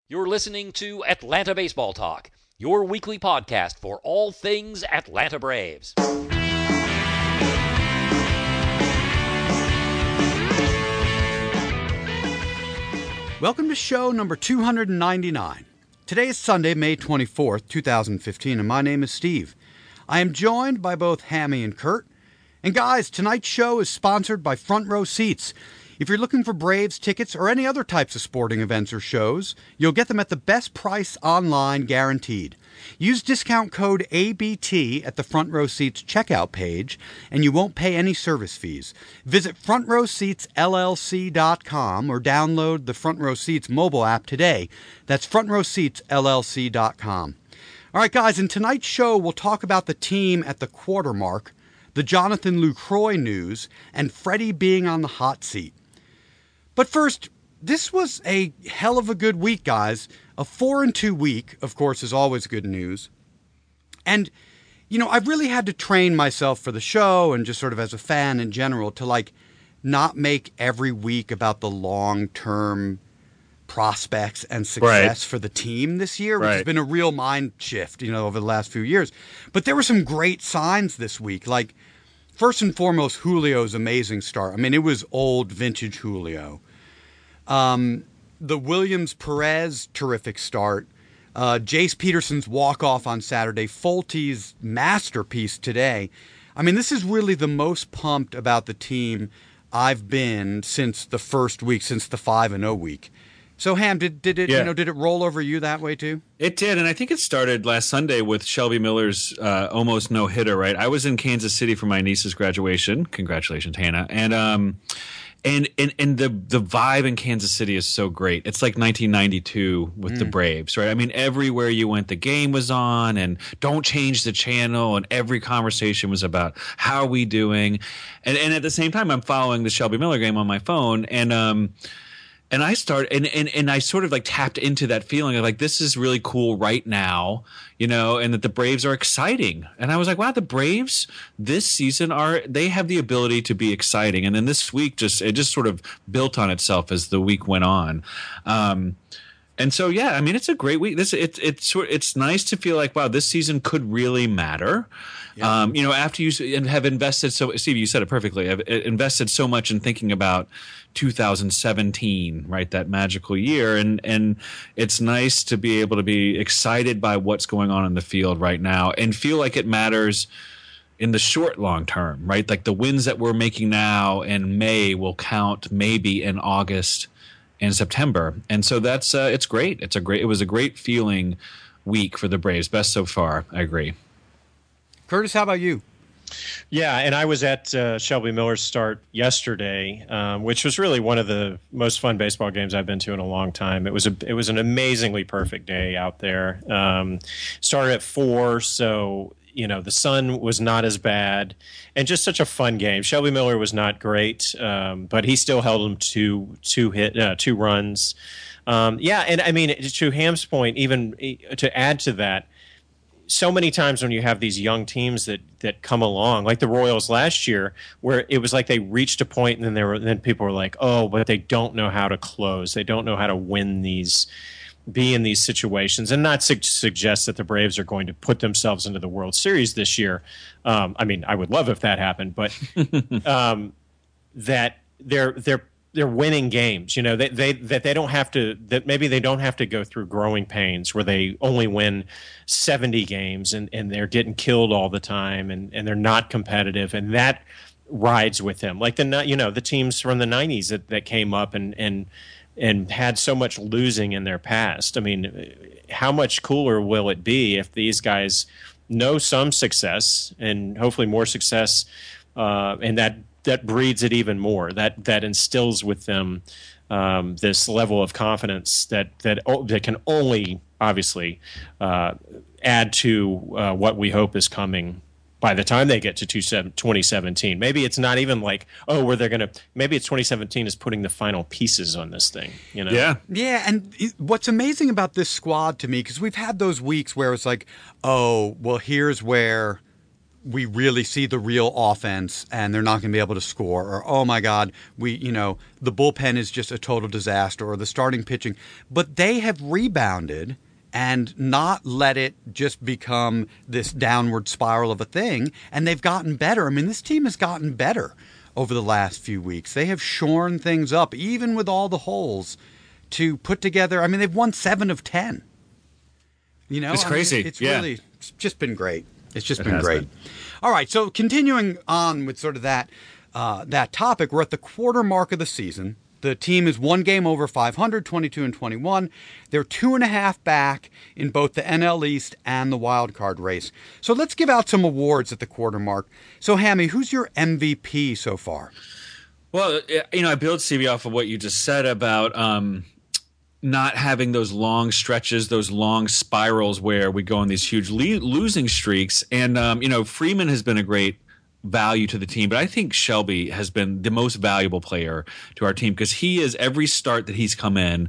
You're listening to Atlanta Baseball Talk, your weekly podcast for all things Atlanta Braves. Welcome to show number 299. Today is Sunday, May 24th, 2015, and my name is Steve. I am joined by both Hammy and Kurt. And guys, tonight's show is sponsored by Front Row Seats. If you're looking for Braves tickets or any other types of sporting events or shows, you'll get them at the best price online, guaranteed. Use discount code ABT at the Front Row Seats checkout page, and you won't pay any service fees. Visit frontrowseatsllc.com or download the Front Row Seats mobile app today. That's frontrowseatsllc.com. All right, guys, in tonight's show, we'll talk about the team at the quarter mark, the Jonathan Lucroy news, and Freddie being on the hot seat. But first, this was a hell of a good week, guys. A 4-2 week, of course, is always good news. And, you know, I've really had to train myself for the show and just sort of as a fan in general to, not make every week about the long-term prospects and success for the team this year, which has been a real mind shift, over the last few years. But there were some great signs this week. First and foremost, Julio's amazing start. I mean, it was old vintage Julio. The Williams-Perez terrific start. Jace Peterson's walk-off on Saturday. Folty's masterpiece today. I mean, this is really the most pumped about the team I've been since the first week, since the 5-0 week. So, Ham, did it roll over you that way too? It did, and I think it started last Sunday with Shelby Miller's almost no-hitter, right? I was in Kansas City for my niece's graduation. Congratulations, Hannah. And the vibe in Kansas City is so great. It's like 1992 with the Braves, right? I mean, everywhere you went, the game was on, and don't change the channel, and every conversation was about how are we doing. And at the same time, I'm following the Shelby Miller game on my phone, and I started, and I sort of tapped into that feeling of this is really cool right now, and that the Braves are exciting. And I was like, wow, the Braves this season they have the ability to be exciting. And then this week it just sort of built on itself as the week went on. And so, yeah, I mean, it's a great week. It's nice to feel like, wow, this season could really matter. Yeah. After you have invested Steve, you said it perfectly. I've invested so much in thinking about 2017, right? That magical year. And it's nice to be able to be excited by what's going on in the field right now and feel like it matters in the short, long term, right? Like the wins that we're making now in May will count maybe in August and September. And so that's, it's great. It was a great feeling week for the Braves. Best so far. I agree. Curtis, how about you? Yeah, and I was at Shelby Miller's start yesterday, which was really one of the most fun baseball games I've been to in a long time. It was an amazingly perfect day out there. Started at 4, so the sun was not as bad, and just such a fun game. Shelby Miller was not great, but he still held him to 2 runs. And I mean, to Ham's point, even to add to that, so many times when you have these young teams that come along, like the Royals last year, where it was like they reached a point and then people were like, oh, but they don't know how to close. They don't know how to be in these situations. And not suggest that the Braves are going to put themselves into the World Series this year. I mean, I would love if that happened, but that they're winning games, that they don't have to, that maybe they don't have to go through growing pains where they only win 70 games and they're getting killed all the time and they're not competitive, and that rides with them. Like the teams from the 90s that came up and had so much losing in their past. I mean, how much cooler will it be if these guys know some success and hopefully more success, and that breeds it even more. That instills with them this level of confidence that can only obviously add to what we hope is coming by the time they get to 2017. Maybe it's not even like, maybe it's 2017 is putting the final pieces on this thing. Yeah, and what's amazing about this squad to me, because we've had those weeks where it's like, oh, well, here's where we really see the real offense and they're not going to be able to score, or oh my God, the bullpen is just a total disaster, or the starting pitching. But they have rebounded and not let it just become this downward spiral of a thing, and they've gotten better. I mean, this team has gotten better over the last few weeks. They have shorn things up, even with all the holes, to put together. I mean, they've won 7 of 10. It's crazy. It's just been great. It's just been great. All right, so continuing on with sort of that topic, we're at the quarter mark of the season. The team is 1 game over 500, 22-21. They're 2.5 back in both the NL East and the wild card race. So let's give out some awards at the quarter mark. So, Hammy, who's your MVP so far? Well, I build CB off of what you just said about not having those long stretches, those long spirals where we go on these huge losing streaks. And, Freeman has been a great value to the team, but I think Shelby has been the most valuable player to our team because he is, every start that he's come in,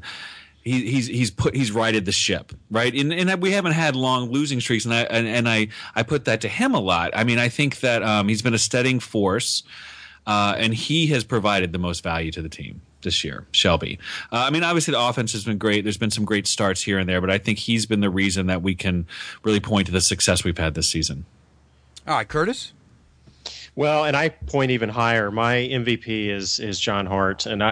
he's righted the ship, right? And we haven't had long losing streaks, and I put that to him a lot. I mean, I think that he's been a steadying force, and he has provided the most value to the team this year, Shelby. Obviously the offense has been great. There's been some great starts here and there, but I think he's been the reason that we can really point to the success we've had this season. All right, Curtis? Well, and I point even higher. My MVP is John Hart, and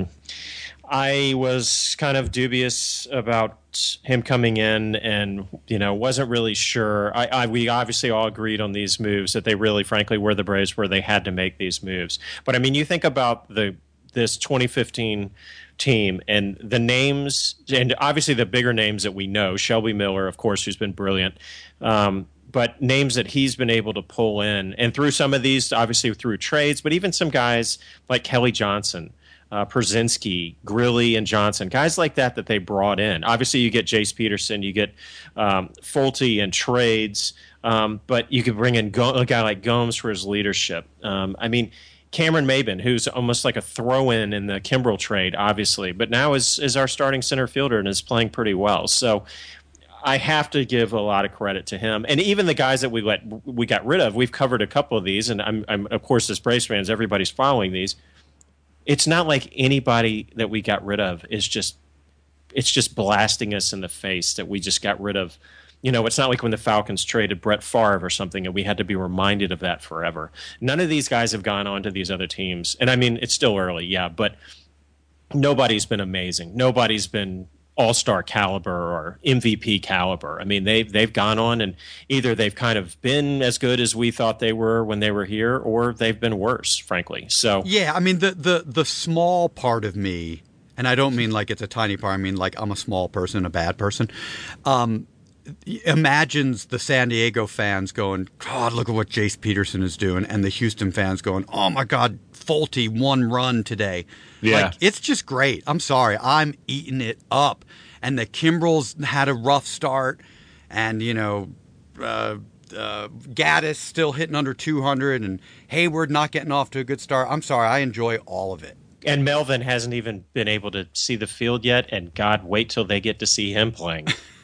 I was kind of dubious about him coming in, and wasn't really sure. We obviously all agreed on these moves that they really, frankly, were the Braves where they had to make these moves. But I mean, you think about this 2015 team and the names, and obviously the bigger names that we know, Shelby Miller, of course, who's been brilliant. But names that he's been able to pull in, and through some of these, obviously through trades, but even some guys like Kelly Johnson, Przinsky, Grilly, and Johnson, guys like that they brought in. Obviously, you get Jace Peterson, you get Fulte and trades, but you could bring in a guy like Gomes for his leadership. Cameron Maybin, who's almost like a throw-in in the Kimbrel trade, obviously, but now is our starting center fielder and is playing pretty well. So I have to give a lot of credit to him, and even the guys that we got rid of. We've covered a couple of these, and I'm of course, as Braves fans, everybody's following these. It's not like anybody that we got rid of is just blasting us in the face that we just got rid of. It's not like when the Falcons traded Brett Favre or something, and we had to be reminded of that forever. None of these guys have gone on to these other teams, and it's still early, yeah, but nobody's been amazing. Nobody's been all-star caliber or MVP caliber. I mean, they've gone on, and either they've kind of been as good as we thought they were when they were here, or they've been worse, frankly. So yeah, I mean, the small part of me, and I don't mean like it's a tiny part. I mean like I'm a small person, a bad person. Imagines the San Diego fans going, God, look at what Jace Peterson is doing, and the Houston fans going, oh my God, Fulte 1 run today. Yeah, it's just great. I'm sorry, I'm eating it up. And the Kimbrels had a rough start, and Gaddis still hitting under 200, and Hayward not getting off to a good start. I'm sorry, I enjoy all of it. And Melvin hasn't even been able to see the field yet, and God, wait till they get to see him playing.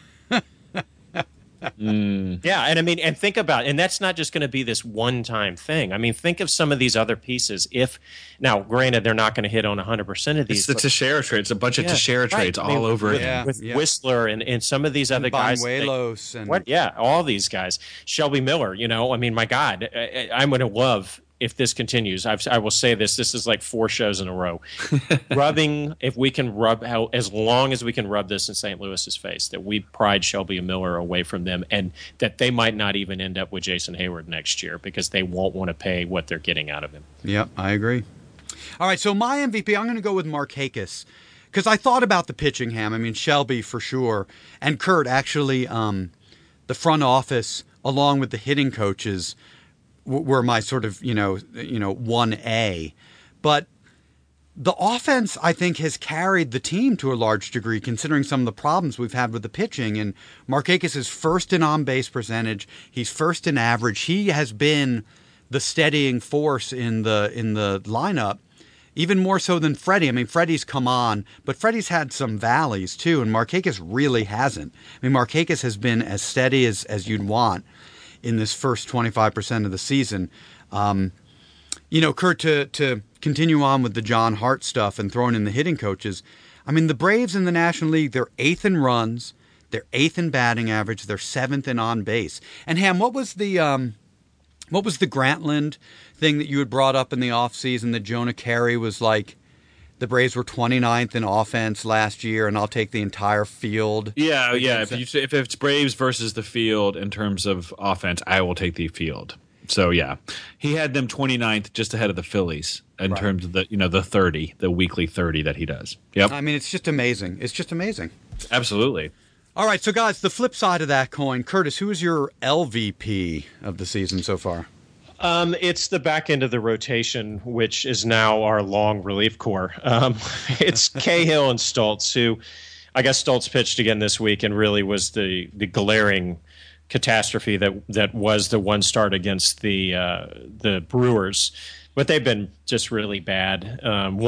Yeah, and think about it. And that's not just going to be this one-time thing. I mean, think of some of these other pieces. Now, granted, they're not going to hit on 100% of these. It's the Teixeira trade. It's a bunch of Teixeira trades all over it. With Whistler and some of these other guys. Banuelos all these guys. Shelby Miller, my God, I'm going to love if this continues. I will say this is like 4 shows in a row. If we can as long as we can rub this in St. Louis's face, that we pride Shelby Miller away from them, and that they might not even end up with Jason Hayward next year because they won't want to pay what they're getting out of him. Yeah, I agree. All right, so my MVP, I'm going to go with Markakis because I thought about the pitching, Ham. I mean, Shelby for sure, and Kurt, actually, the front office along with the hitting coaches were my sort of, 1A. But the offense, I think, has carried the team to a large degree, considering some of the problems we've had with the pitching. And Markakis is first in on-base percentage. He's first in average. He has been the steadying force in the lineup, even more so than Freddie. I mean, Freddie's come on, but Freddie's had some valleys, too, and Markakis really hasn't. I mean, Markakis has been as steady as you'd want. in this first 25% of the season. Kurt, to continue on with the John Hart stuff and throwing in the hitting coaches, I mean, the Braves in the National League, they're 8th in runs, they're 8th in batting average, they're 7th in on base. And Ham, what was the Grantland thing that you had brought up in the offseason that Jonah Carey was like, the Braves were 29th in offense last year, and I'll take the entire field? Yeah. If it's Braves versus the field in terms of offense, I will take the field. So, yeah, he had them 29th just ahead of the Phillies in terms of the weekly 30 that he does. Yep. I mean, it's just amazing. It's just amazing. Absolutely. All right, so guys, the flip side of that coin, Curtis, who is your LVP of the season so far? It's the back end of the rotation, which is now our long relief corps. It's Cahill and Stoltz, who I guess Stoltz pitched again this week and really was the glaring catastrophe that was the one start against the Brewers. But they've been just really bad.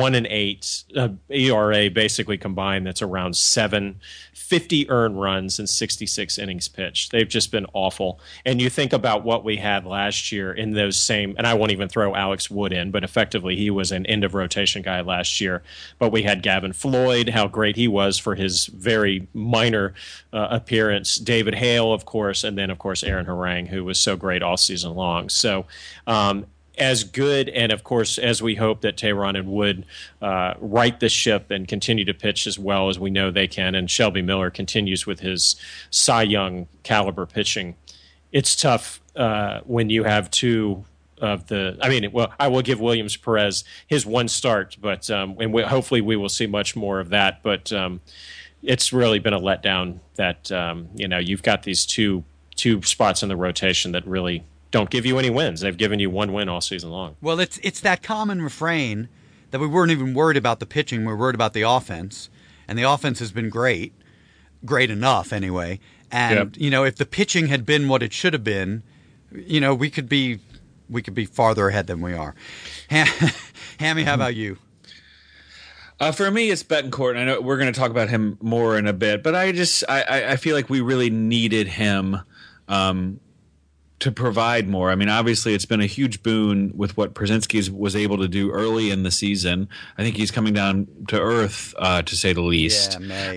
1-8 ERA basically combined. That's around 7, 50 earned runs and 66 innings pitched. They've just been awful. And you think about what we had last year in those same, and I won't even throw Alex Wood in, but effectively he was an end of rotation guy last year. But we had Gavin Floyd, how great he was for his very minor appearance. David Hale, of course, and then of course Aaron Harang, who was so great all season long. So. As good, and of course, as we hope that Tehran and Wood right the ship and continue to pitch as well as we know they can, and Shelby Miller continues with his Cy Young caliber pitching, it's tough when you have two of the. I mean, well, I will give Williams Perez his one start, but and hopefully we will see much more of that. But it's really been a letdown that you've got these two spots in the rotation that really don't give you any wins. They've given you one win all season long. Well, it's that common refrain that we weren't even worried about the pitching. We're worried about the offense, and the offense has been great enough anyway. And if the pitching had been what it should have been, we could be farther ahead than we are. Hammy, how about you? For me, it's Betancourt. I know we're going to talk about him more in a bit, but I feel like we really needed him to provide more. I mean, obviously, it's been a huge boon with what Przinsky was able to do early in the season. I think he's coming down to earth, to say the least.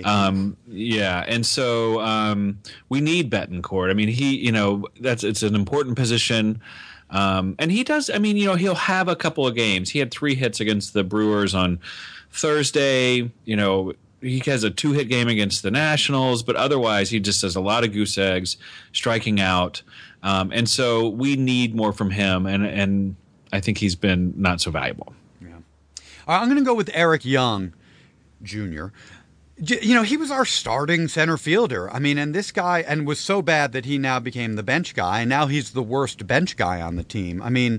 And so we need Betancourt. I mean, it's an important position. And he does. I mean, he'll have a couple of games. He had 3 hits against the Brewers on Thursday. He has a 2-hit game against the Nationals, but otherwise he just does a lot of goose eggs, striking out. And so we need more from him, and I think he's been not so valuable. Yeah. All right, I'm going to go with Eric Young, Jr. He was our starting center fielder. I mean, and this guy, and was so bad that he now became the bench guy, and now he's the worst bench guy on the team. I mean,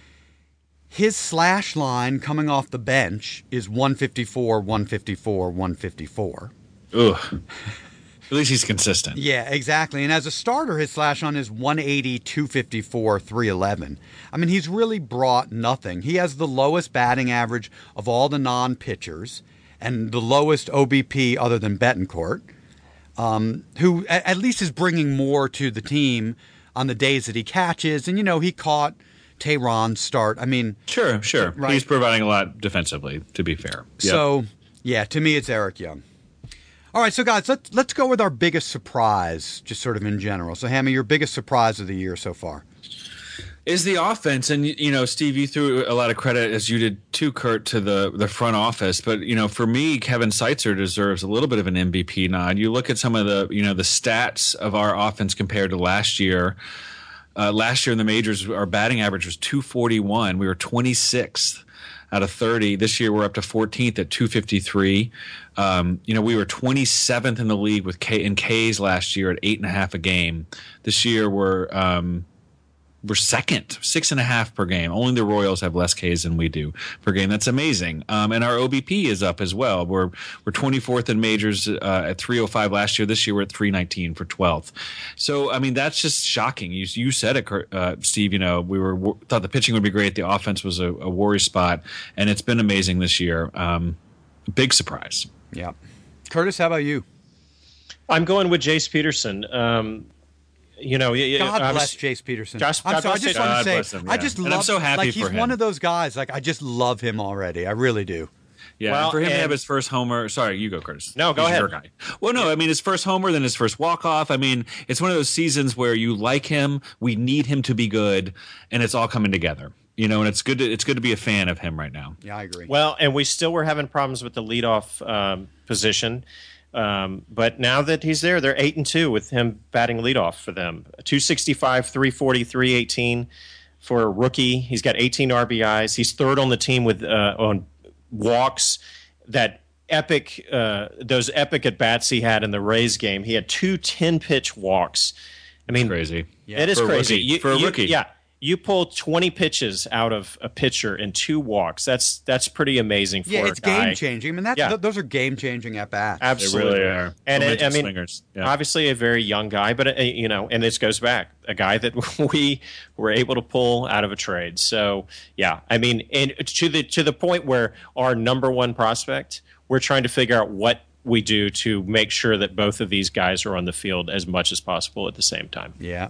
his slash line coming off the bench is 154, 154, 154. Ugh. At least he's consistent. Yeah, exactly. And as a starter, his slash line is 180, 254, 311. I mean, he's really brought nothing. He has the lowest batting average of all the non-pitchers and the lowest OBP other than Betancourt, who at least is bringing more to the team on the days that he catches. And, he caught Tehran's start. I mean... Sure. Right? He's providing a lot defensively, to be fair. Yep. So, yeah, to me, it's Eric Young. All right, so guys, let's go with our biggest surprise, just sort of in general. So, Hammy, your biggest surprise of the year so far is the offense. And Steve, you threw a lot of credit, as you did too, Kurt, to the front office. But for me, Kevin Seitzer deserves a little bit of an MVP nod. You look at some of the the stats of our offense compared to last year. Last year in the majors, our batting average was 241. We were 26th out of 30. This year we're up to 14th at 253. We were 27th in the league with in Ks last year at 8.5 a game. This year we're second, 6.5 per game. Only the Royals have less Ks than we do per game. That's amazing. And our OBP is up as well. We're 24th in majors at 305 last year. This year we're at 319 for 12th. So I mean that's just shocking. You said it, Steve. We thought the pitching would be great. The offense was a worry spot, and it's been amazing this year. Big surprise. Yeah. Curtis, how about you? I'm going with Jace Peterson. God bless Jace Peterson. God I'm sorry, I bless just him. want God to bless say, him, I yeah. just And love. I'm so happy like for he's him. one of those guys. Like I just love him already. I really do. Yeah, Well, and for him to and- have his first homer. Sorry, you go, Curtis. No, go He's ahead. your guy. Well, no, I mean his first homer, then his first walk off. I mean, it's one of those seasons where you like him. We need him to be good, and it's all coming together. And it's good. It's good to be a fan of him right now. Yeah, I agree. Well, and we still were having problems with the leadoff position. But now that he's there, they're 8-2 with him batting leadoff for them. 265, 340, 318 for a rookie. He's got 18 RBIs. He's third on the team with on walks. Those epic at bats he had in the Rays game. He had 2 10-pitch walks. I mean, Crazy. it is For a crazy. rookie. For a rookie. Yeah. You pull 20 pitches out of a pitcher in 2 walks. That's pretty amazing for yeah, a it's guy. game changing. I mean, those are game changing at bats. They Absolutely. really are. And Momentum I mean, swingers. Yeah. obviously a very young guy, but and this goes back a guy that we were able to pull out of a trade. So yeah, I mean, and to the point where our number one prospect, we're trying to figure out what we do to make sure that both of these guys are on the field as much as possible at the same time. Yeah.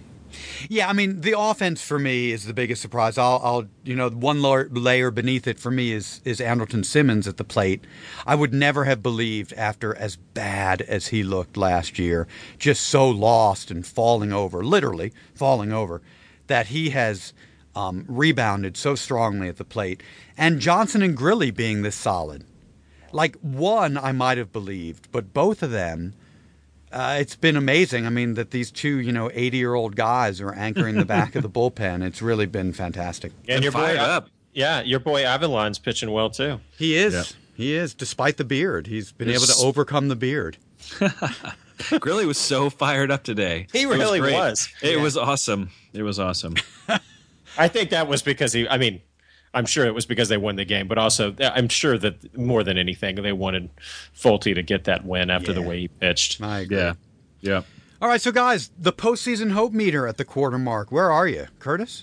I mean, the offense for me is the biggest surprise. I'll one layer beneath it for me is Andrelton Simmons at the plate. I would never have believed after as bad as he looked last year, just so lost and literally falling over, that he has rebounded so strongly at the plate. And Johnson and Grilly being this solid. Like one I might have believed, but both of them, it's been amazing. I mean, that these two, 80-year-old guys are anchoring the back of the bullpen. It's really been fantastic. And your boy, fired up. Yeah, your boy Avilan's pitching well too. He is. Yeah. He is, despite the beard. He's been able Yes. to overcome the beard. Grilly was so fired up today. He It was really great. was. It was awesome. It was awesome. I think that was because I'm sure it was because they won the game, but also I'm sure that more than anything, they wanted Fulte to get that win after the Yeah. way he pitched. I agree. Yeah. All right, so guys, the postseason hope meter at the quarter mark. Where are you, Curtis?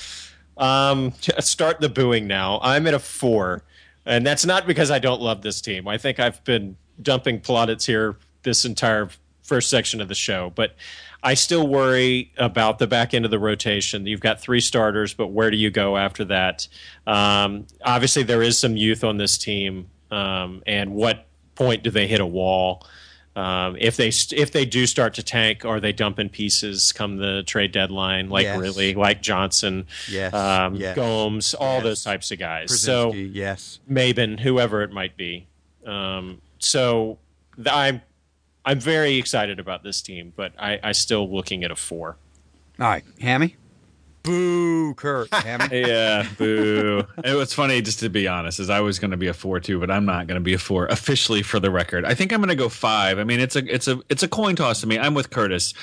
Start the booing now. I'm at a 4, and that's not because I don't love this team. I think I've been dumping plaudits here this entire first section of the show, but I still worry about the back end of the rotation. You've got 3 starters, but where do you go after that? Obviously, there is some youth on this team, and what point do they hit a wall? If they do start to tank, are they dumping pieces come the trade deadline, like Yes. really, like Johnson, Yes. Yes. Gomes, all Yes. those types of guys. Brzezinski, So yes. Maben, whoever it might be. I'm very excited about this team, but I still looking at a 4. All right, Hammy? Boo, Kurt. Hammy? Yeah, boo. It was funny, just to be honest, is I was going to be a 4 too, but I'm not going to be a 4 officially for the record. I think I'm going to go 5. I mean, it's a coin toss to me. I'm with Curtis.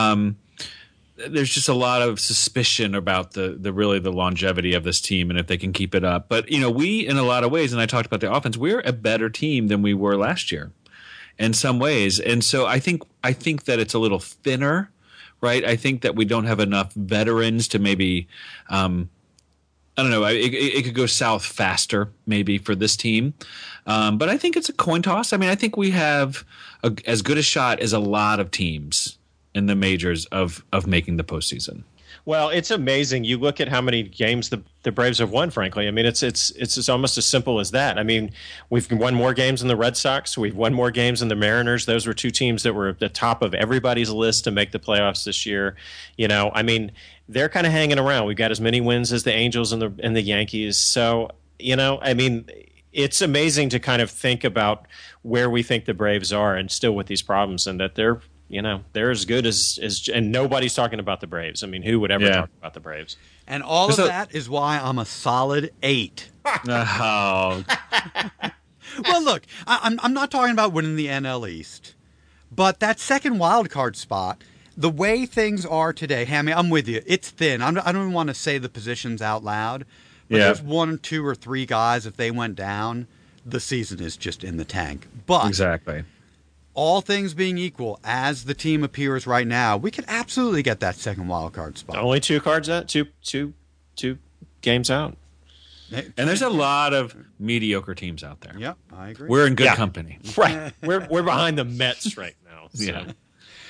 There's just a lot of suspicion about the longevity of this team and if they can keep it up. But we, in a lot of ways, and I talked about the offense, we're a better team than we were last year in some ways, and so I think that it's a little thinner. Right, I think that we don't have enough veterans to maybe, I don't know, it could go south faster maybe for this team. But I think it's a coin toss. I mean, I think we have as good a shot as a lot of teams in the majors of making the postseason. Well, it's amazing. You look at how many games the Braves have won. Frankly, I mean, it's almost as simple as that. I mean, we've won more games than the Red Sox. We've won more games than the Mariners. Those were 2 teams that were at the top of everybody's list to make the playoffs this year. I mean, they're kind of hanging around. We've got as many wins as the Angels and the Yankees. So, I mean, it's amazing to kind of think about where we think the Braves are, and still with these problems, and that they're as good as and nobody's talking about the Braves. I mean, who would ever talk about the Braves? And all of that is why I'm a solid 8. Oh, Well, look, I'm not talking about winning the NL East, but that second wild card spot, the way things are today, Hammy, I'm with you. It's thin. I don't even want to say the positions out loud, but there's 1, 2, or 3 guys. If they went down, the season is just in the tank. But exactly. all things being equal, as the team appears right now, we could absolutely get that second wild card spot. Only 2 cards out, two games out. And there's a lot of mediocre teams out there. Yep, I agree. We're in good Yeah. company. Right. We're behind the Mets right now. So. Yeah.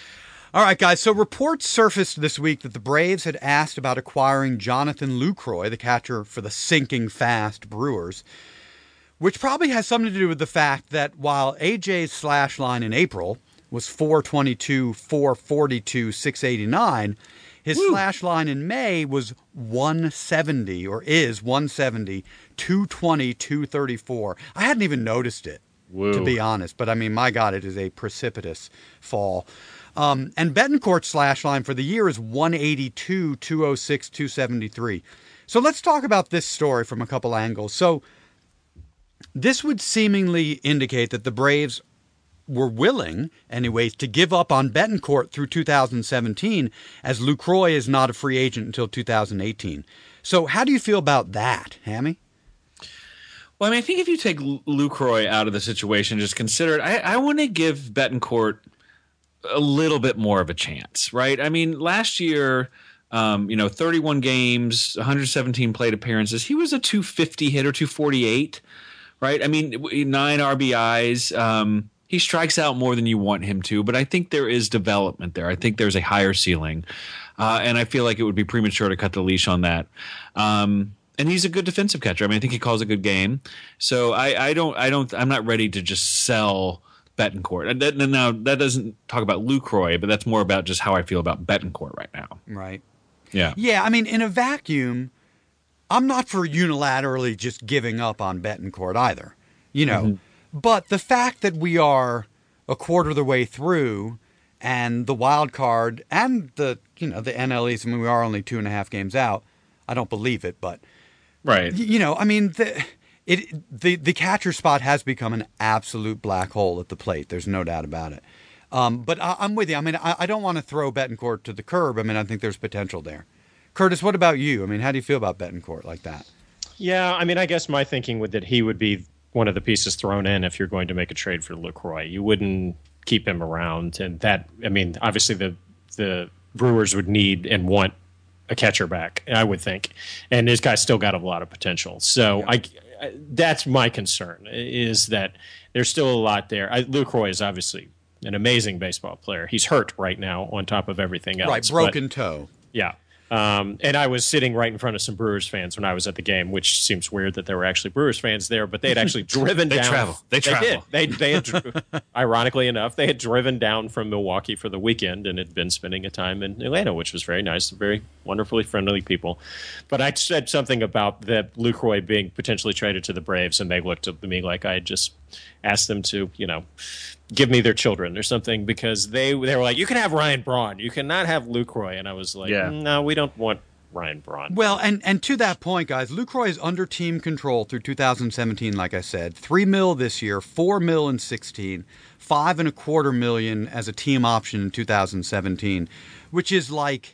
All right, guys. So reports surfaced this week that the Braves had asked about acquiring Jonathan Lucroy, the catcher for the sinking fast Brewers, which probably has something to do with the fact that while AJ's slash line in April was 422, 442, 689, his slash line in May was 170, or is 170, 220, 234. I hadn't even noticed it, to be honest. But, I mean, my God, it is a precipitous fall. And Betancourt's slash line for the year is 182, 206, 273. So let's talk about this story from a couple angles. So this would seemingly indicate that the Braves were willing, anyways, to give up on Betancourt through 2017, as Lucroy is not a free agent until 2018. So how do you feel about that, Hammy? Well, I mean, I think if you take Lucroy out of the situation, just consider it, I want to give Betancourt a little bit more of a chance, right? I mean, last year, 31 games, 117 plate appearances. He was a 250 hitter, 248, right? I mean, 9 RBIs. He strikes out more than you want him to, but I think there is development there. I think there's a higher ceiling, and I feel like it would be premature to cut the leash on that. And he's a good defensive catcher. I mean, I think he calls a good game. So I'm not ready to just sell Betancourt. Now that doesn't talk about Lucroy, but that's more about just how I feel about Betancourt right now. Right. Yeah. Yeah. I mean, in a vacuum, I'm not for unilaterally just giving up on Betancourt either. But the fact that we are a quarter of the way through, and the wild card and the NL East, I mean, we are only 2.5 games out. I don't believe it, but right. I mean, the catcher spot has become an absolute black hole at the plate. There's no doubt about it. But I'm with you. I mean, I don't want to throw Betancourt to the curb. I mean, I think there's potential there. Curtis, what about you? I mean, how do you feel about Betancourt like that? Yeah, I mean, I guess my thinking would that he would be one of the pieces thrown in if you're going to make a trade for Lucroy. You wouldn't keep him around, and that, I mean, obviously the Brewers would need and want a catcher back, I would think, and this guy's still got a lot of potential. So I that's my concern, is that there's still a lot there. Lucroy is obviously an amazing baseball player. He's hurt right now on top of everything else. Right, broken toe. Yeah. And I was sitting right in front of some Brewers fans when I was at the game, which seems weird that there were actually Brewers fans there, but they had actually driven down. They travel. They had, ironically enough, they had driven down from Milwaukee for the weekend and had been spending a time in Atlanta, which was very nice, very wonderfully friendly people. But I said something about that Lucroy being potentially traded to the Braves, and they looked at me like I had just asked them to, give me their children or something, because they were like, you can have Ryan Braun, you cannot have Lucroy. And I was like, no, we don't want Ryan Braun. Well, and to that point, guys, Lucroy is under team control through 2017, like I said. $3 million this year, $4 million in 16, $5.25 million as a team option in 2017, which is like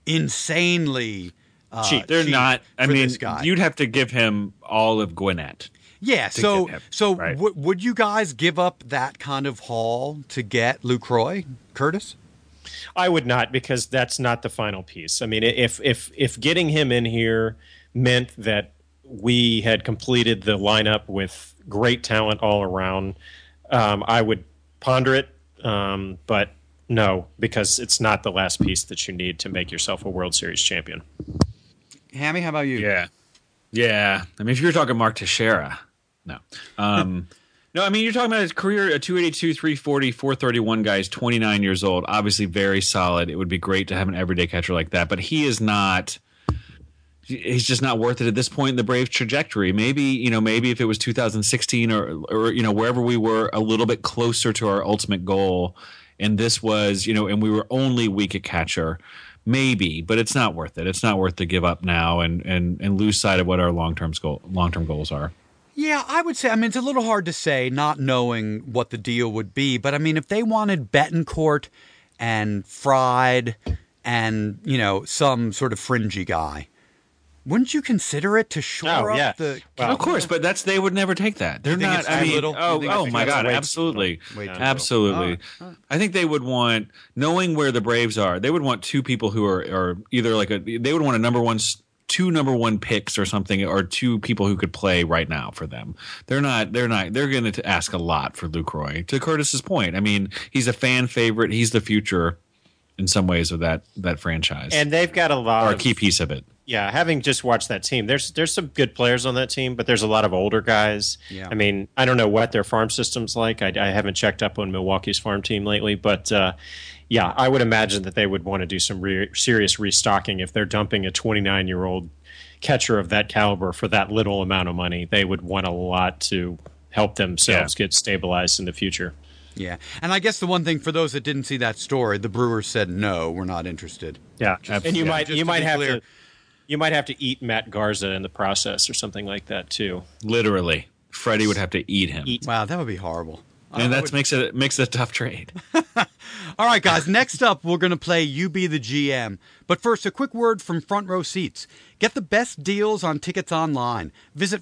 insanely cheap. They're not. I mean, this guy. You'd have to give him all of Gwinnett. Yeah, so right. Would you guys give up that kind of haul to get Lucroy, Curtis? I would not, because that's not the final piece. I mean, if getting him in here meant that we had completed the lineup with great talent all around, I would ponder it. But no, because it's not the last piece that you need to make yourself a World Series champion. Hammy, how about you? Yeah. I mean, if you're talking Mark Teixeira, no. No, I mean, you're talking about his career, a 282, 340, 431 guy. He's 29 years old. Obviously very solid. It would be great to have an everyday catcher like that. But he is not – he's just not worth it at this point in the Braves' trajectory. Maybe if it was 2016 or wherever we were a little bit closer to our ultimate goal, and this was, and we were only weak at catcher – maybe, but it's not worth it. It's not worth to give up now and lose sight of what our long-term goals are. Yeah, I would say, I mean, it's a little hard to say, not knowing what the deal would be. But, I mean, if they wanted Betancourt and Fried and, some sort of fringy guy, wouldn't you consider it to shore up the... Well, of course, but they would never take that. They're not... I mean, oh my God, absolutely. Absolutely. I think they would want, knowing where the Braves are, they would want two people who are either they would want two number one picks or something, or two people who could play right now for them. They're going to ask a lot for Lucroy. To Curtis's point, I mean, he's a fan favorite. He's the future. in some ways of that franchise, And they've got a lot or a of key piece of it. Yeah, having just watched that team, there's some good players on that team, but there's a lot of older guys. Yeah. I mean, I don't know what their farm system's like. I haven't checked up on Milwaukee's farm team lately, but yeah, I would imagine that they would want to do some serious restocking if they're dumping a 29-year-old catcher of that caliber for that little amount of money. They would want a lot to help themselves get stabilized in the future. Yeah. And I guess the one thing for those that didn't see that story, the Brewers said, no, we're not interested. Yeah, and you might have clear. You might have to eat Matt Garza in the process or something like that too. Literally, Freddie would have to eat him, Wow, that would be horrible. and that makes it a tough trade. All right, guys, next up, we're going to play You Be the GM. But first, a quick word from Front Row Seats. Get the best deals on tickets online. Visit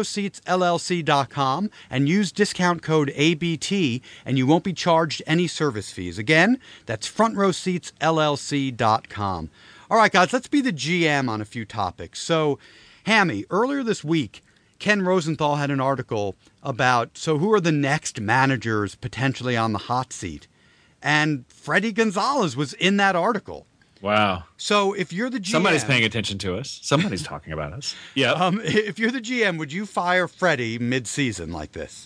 frontrowseatsllc.com and use discount code ABT, and you won't be charged any service fees. Again, that's frontrowseatsllc.com. All right, guys, let's be the GM on a few topics. So, Hammy, earlier this week, Ken Rosenthal had an article about, so who are the next managers potentially on the hot seat? And Freddie Gonzalez was in that article. Wow. So if you're the GM... Somebody's paying attention to us. Somebody's talking about us. Yeah. If you're the GM, would you fire Freddie mid-season like this?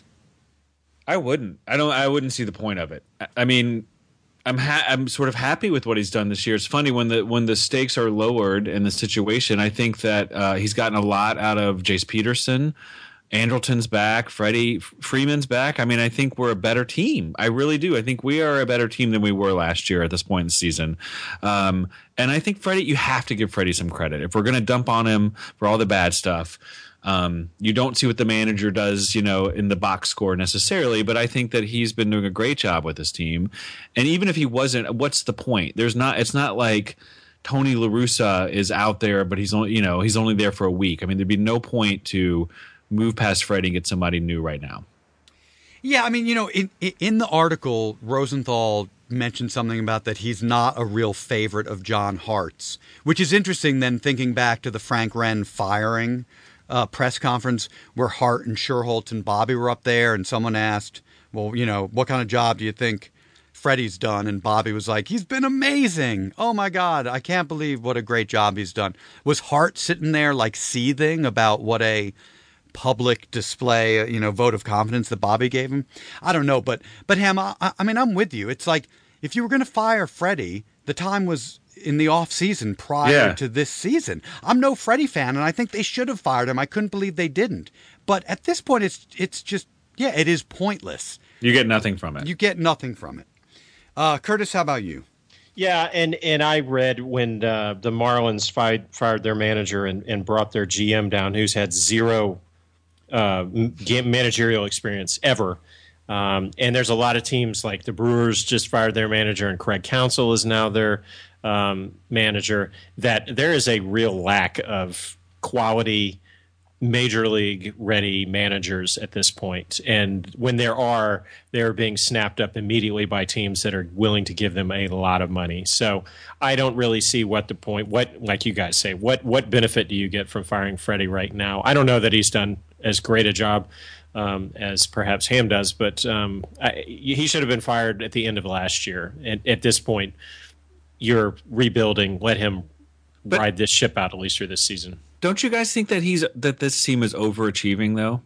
I wouldn't. I wouldn't see the point of it. I mean, I'm sort of happy with what he's done this year. It's funny when the stakes are lowered in the situation. I think that he's gotten a lot out of Jace Peterson. Andrelton's back. Freddie Freeman's back. I mean, I think we're a better team. I really do. I think we are a better team than we were last year at this point in the season. And I think Freddie, you have to give Freddie some credit. If we're going to dump on him for all the bad stuff, you don't see what the manager does, in the box score necessarily, but I think that he's been doing a great job with his team. And even if he wasn't, what's the point? It's not like Tony La Russa is out there, but he's only there for a week. I mean, there'd be no point to move past Freddie and get somebody new right now. Yeah, I mean, in the article, Rosenthal mentioned something about that he's not a real favorite of John Hart's, which is interesting then thinking back to the Frank Wren firing press conference where Hart and Sherholt and Bobby were up there, and someone asked, well, what kind of job do you think Freddie's done? And Bobby was like, he's been amazing. Oh, my God, I can't believe what a great job he's done. Was Hart sitting there like seething about what a public display, vote of confidence that Bobby gave him? I don't know, but Ham, I mean, I'm with you. It's like if you were going to fire Freddie, the time was in the off season prior to this season. I'm no Freddie fan, and I think they should have fired him. I couldn't believe they didn't. But at this point, it's just it is pointless. You get nothing from it. You get nothing from it. Curtis, how about you? Yeah, and I read when the Marlins fired their manager and brought their GM down, who's had zero managerial experience ever. And there's a lot of teams like the Brewers just fired their manager, and Craig Counsell is now their manager, that there is a real lack of quality major league ready managers at this point. And when they're being snapped up immediately by teams that are willing to give them a lot of money. So I don't really see what like you guys say, what benefit do you get from firing Freddie right now? I don't know that he's done as great a job as perhaps Ham does, but he should have been fired at the end of last year. And at this point, you're rebuilding. Let him ride this ship out at least through this season. Don't you guys think that this team is overachieving though?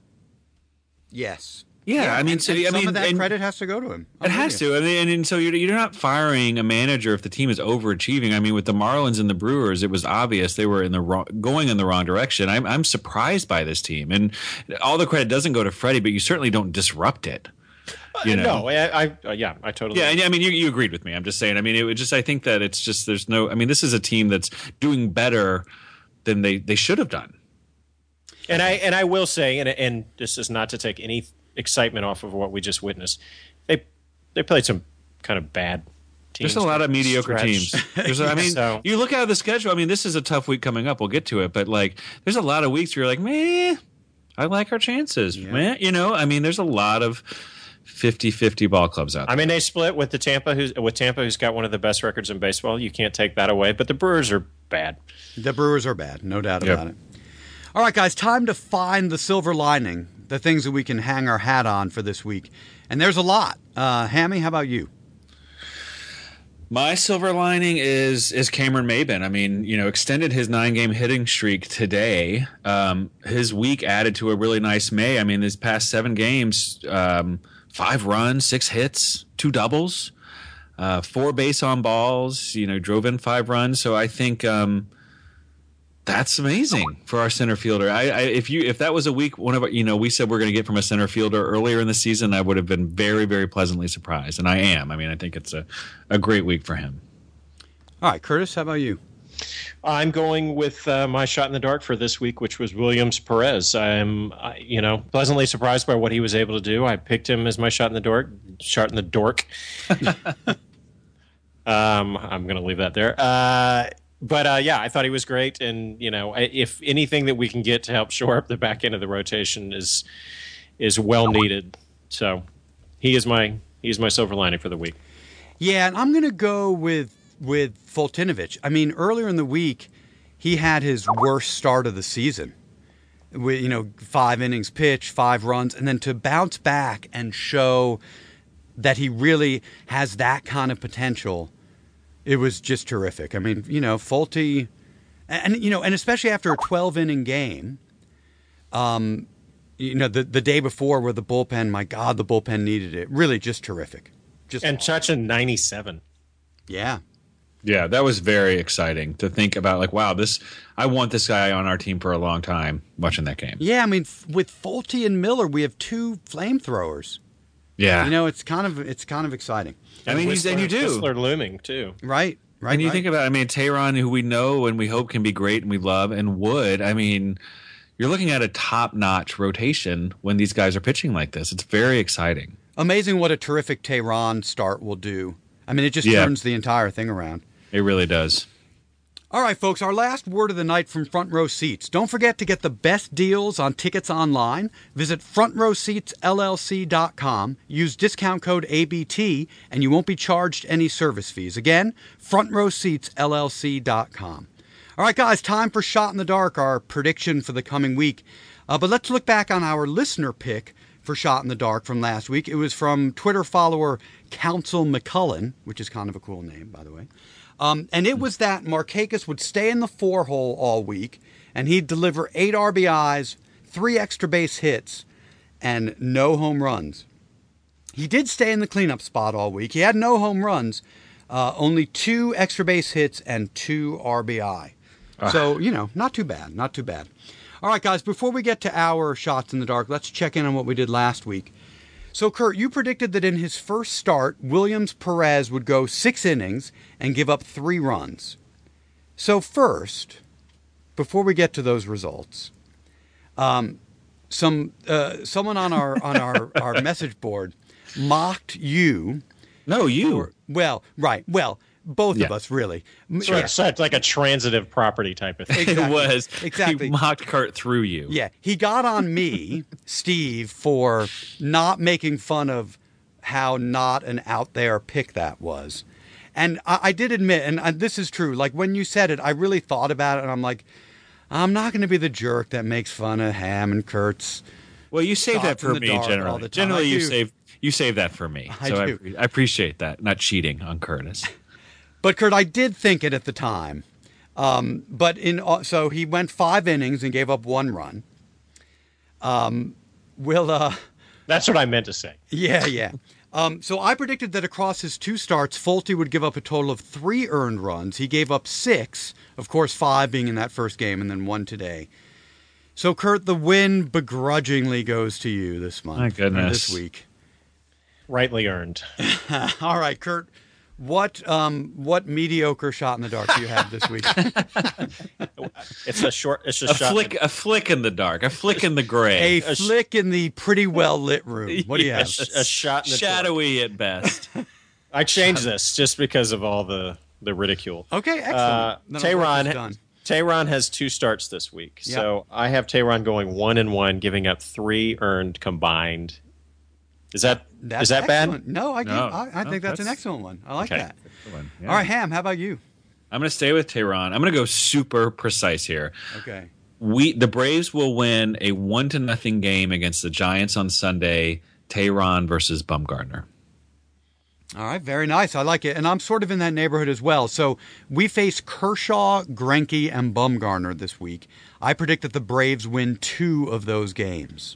Yes. Yeah, I mean, some of that credit has to go to him. It has to. I mean, and so you're not firing a manager if the team is overachieving. I mean, with the Marlins and the Brewers, it was obvious they were going in the wrong direction. I'm surprised by this team, and all the credit doesn't go to Freddie, but you certainly don't disrupt it. No, I totally. Yeah, I mean, you agreed with me. I'm just saying. I mean, I think that it's just there's no. I mean, this is a team that's doing better than they should have done. And I will say, and this is not to take any excitement off of what we just witnessed. They played some kind of bad teams. There's a lot of mediocre teams. You look at the schedule. I mean, this is a tough week coming up. We'll get to it, but there's a lot of weeks where you're like, meh, I like our chances. Yeah. Meh, I mean, there's a lot of 50-50 ball clubs out there. I mean, they split with Tampa, who's got one of the best records in baseball. You can't take that away. But the Brewers are bad. The Brewers are bad, no doubt about it. All right, guys, time to find the silver lining, the things that we can hang our hat on for this week. And there's a lot. Hammy, how about you? My silver lining is Cameron Maben. I mean, extended his 9-game hitting streak today. His week added to a really nice May. I mean, his past 7 games, 5 runs, 6 hits, 2 doubles, 4 base on balls. Drove in 5 runs. So I think that's amazing for our center fielder. If that was a week, we said we're going to get from a center fielder earlier in the season, I would have been very, very pleasantly surprised, and I am. I mean, I think it's a great week for him. All right, Curtis, how about you? I'm going with my shot in the dark for this week, which was Williams Perez. I'm, pleasantly surprised by what he was able to do. I picked him as my shot in the dork. I'm going to leave that there. But yeah, I thought he was great, and if anything that we can get to help shore up the back end of the rotation is well needed. So he's my silver lining for the week. Yeah, and I'm going to go with Fultinovich. I mean, earlier in the week, he had his worst start of the season. With 5 innings pitched, 5 runs, and then to bounce back and show that he really has that kind of potential. It was just terrific. I mean, Fulte, and especially after a 12-inning game, the day before where the bullpen, my God, the bullpen needed it. Really just terrific. And touching 97. Yeah. Yeah, that was very exciting to think about. Wow, I want this guy on our team for a long time watching that game. Yeah, I mean, with Fulte and Miller, we have 2 flamethrowers. Yeah. It's kind of exciting. I mean, you do. Whistler looming, too. Right. And you think about, Tehran, who we know and we hope can be great and we love, and Wood, you're looking at a top-notch rotation when these guys are pitching like this. It's very exciting. Amazing what a terrific Tehran start will do. I mean, it just turns the entire thing around. It really does. All right, folks, our last word of the night from Front Row Seats. Don't forget to get the best deals on tickets online. Visit frontrowseatsllc.com. Use discount code ABT, and you won't be charged any service fees. Again, frontrowseatsllc.com. All right, guys, time for Shot in the Dark, our prediction for the coming week. But let's look back on our listener pick for Shot in the Dark from last week. It was from Twitter follower Council McCullen, which is kind of a cool name, by the way. And it was that Markakis would stay in the 4-hole all week, and he'd deliver 8 RBIs, 3 extra base hits, and no home runs. He did stay in the cleanup spot all week. He had no home runs, only 2 extra base hits and 2 RBI. So, not too bad, not too bad. All right, guys, before we get to our shots in the dark, let's check in on what we did last week. So, Kurt, you predicted that in his first start, Williams Perez would go 6 innings and give up 3 runs. So first, before we get to those results, someone on our message board mocked you. No, you. Well, both of us, really. Sure. So it's like a transitive property type of thing. Exactly. It was. Exactly. He mocked Kurt through you. Yeah. He got on me, Steve, for not making fun of how not an out there pick that was. And I did admit, and this is true, like when you said it, I really thought about it, and I'm like, I'm not going to be the jerk that makes fun of Ham and Kurt's. Well, you save that for me, generally. Generally, you save that for me. I appreciate that, not cheating on Curtis. But, Kurt, I did think it at the time. So he went 5 innings and gave up 1 run. That's what I meant to say. Yeah. So I predicted that across his 2 starts, Fulte would give up a total of 3 earned runs. He gave up 6, of course 5 being in that first game, and then 1 today. So, Kurt, the win begrudgingly goes to you this month. My goodness. This week. Rightly earned. All right, Kurt. What mediocre shot in the dark do you have this week? It's a shot. A flick in the dark. A flick in the gray. A flick in the pretty well lit room. What do you have? A shot in the shadowy dark. At best. I changed this just because of all the ridicule. Okay, excellent. Tehran has 2 starts this week. Yep. So I have Tehran going 1-1, giving up 3 earned combined. Is that bad? No, I think that's an excellent one. I like that. Yeah. All right, Ham, how about you? I'm going to stay with Tehran. I'm going to go super precise here. Okay. The Braves will win a 1-0 game against the Giants on Sunday. Tehran versus Bumgarner. All right, very nice. I like it. And I'm sort of in that neighborhood as well. So we face Kershaw, Greinke, and Bumgarner this week. I predict that the Braves win 2 of those games.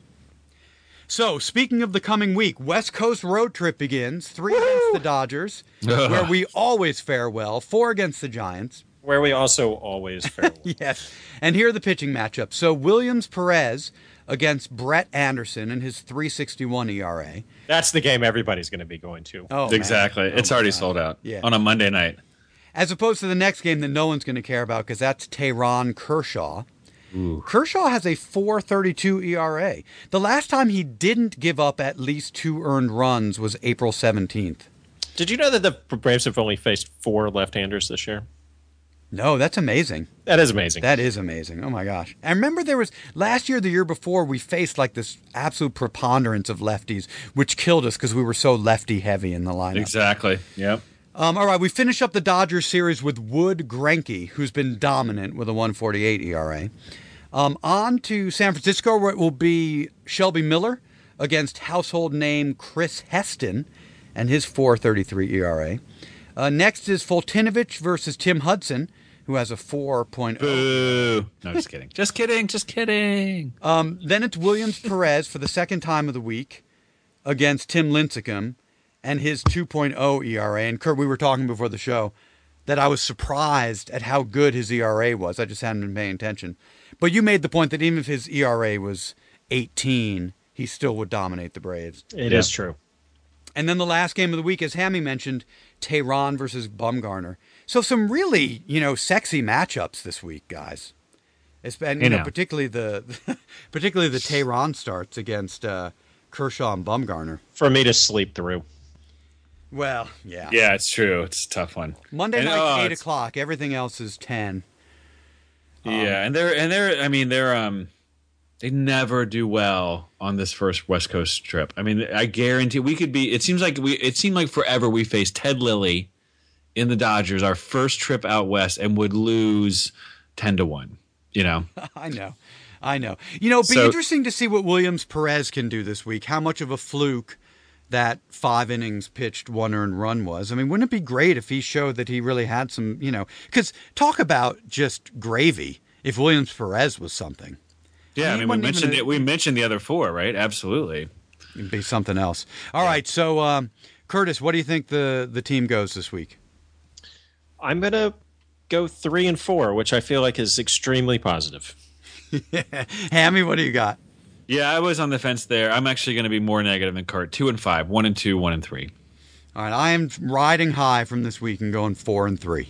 So, speaking of the coming week, West Coast road trip begins. 3 against the Dodgers, where we always fare well. 4 against the Giants. Where we also always fare well. Yes. And here are the pitching matchups. So, Williams-Perez against Brett Anderson and his 3.61 ERA. That's the game everybody's going to be going to. Oh, Exactly. man. It's already sold out on a Monday night. As opposed to the next game that no one's going to care about because that's Tehran Kershaw. Ooh. Kershaw has a 4.32 ERA. The last time he didn't give up at least 2 earned runs was April 17th. Did you know that the Braves have only faced 4 left-handers this year? No, that's amazing. That is amazing. That is amazing. Oh, my gosh. I remember there was last year, the year before, we faced like this absolute preponderance of lefties, which killed us because we were so lefty-heavy in the lineup. Exactly. Yep. All right, we finish up the Dodgers series with Wood Greinke, who's been dominant with a 1.48 ERA. On to San Francisco, where it will be Shelby Miller against household name Chris Heston and his 4.33 ERA. Next is Fultinovich versus Tim Hudson, who has a 4.0. Boo. No, just kidding. Just kidding. Just kidding. Then it's Williams-Perez for the second time of the week against Tim Lincecum and his 2.0 ERA. And Kurt, we were talking before the show that I was surprised at how good his ERA was. I just hadn't been paying attention. But you made the point that even if his ERA was 18, he still would dominate the Braves. It is true. And then the last game of the week, as Hammy mentioned, Tehran versus Bumgarner. So some really, sexy matchups this week, guys. And, particularly the Tehran starts against Kershaw and Bumgarner. For me to sleep through. Well, yeah. Yeah, it's true. It's a tough one. Monday night, 8 o'clock. Everything else is 10. Yeah, they never do well on this first West Coast trip. I mean, I guarantee we could be. It seemed like forever we faced Ted Lilly in the Dodgers our first trip out west and would lose 10-1. I know. It'd be interesting to see what Williams-Perez can do this week. How much of a fluke that 5 innings pitched 1 earned run was. I mean, wouldn't it be great if he showed that he really had some, because talk about just gravy if Williams-Perez was something. Yeah, we mentioned the other 4, right? Absolutely. It'd be something else. All right, so Curtis, what do you think the team goes this week? I'm going to go 3-4, which I feel like is extremely positive. Hammy, what do you got? Yeah, I was on the fence there. I'm actually going to be more negative than Kurt. 2-5, 1-2, 1-3. All right, I am riding high from this week and going 4-3.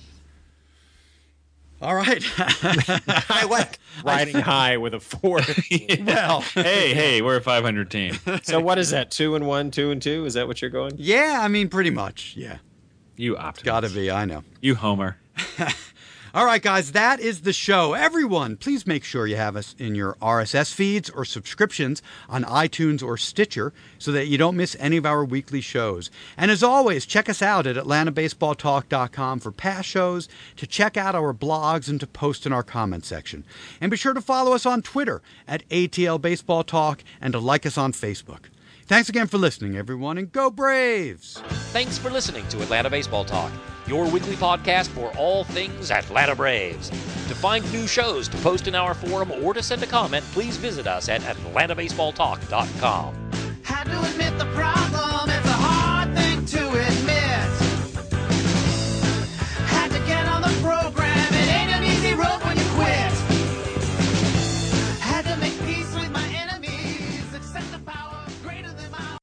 All right. I like riding high with a 4. Well, hey, we're a 500 team. So what is that? 2-1, 2-2? Is that what you're going? Yeah, I mean, pretty much. Yeah. You optimist. Gotta be, I know. You homer. All right, guys, that is the show. Everyone, please make sure you have us in your RSS feeds or subscriptions on iTunes or Stitcher so that you don't miss any of our weekly shows. And as always, check us out at AtlantaBaseballTalk.com for past shows, to check out our blogs, and to post in our comment section. And be sure to follow us on Twitter at ATL Baseball Talk and to like us on Facebook. Thanks again for listening, everyone, and go Braves! Thanks for listening to Atlanta Baseball Talk, your weekly podcast for all things Atlanta Braves. To find new shows, to post in our forum, or to send a comment, please visit us at AtlantaBaseballTalk.com. Had to admit the problem.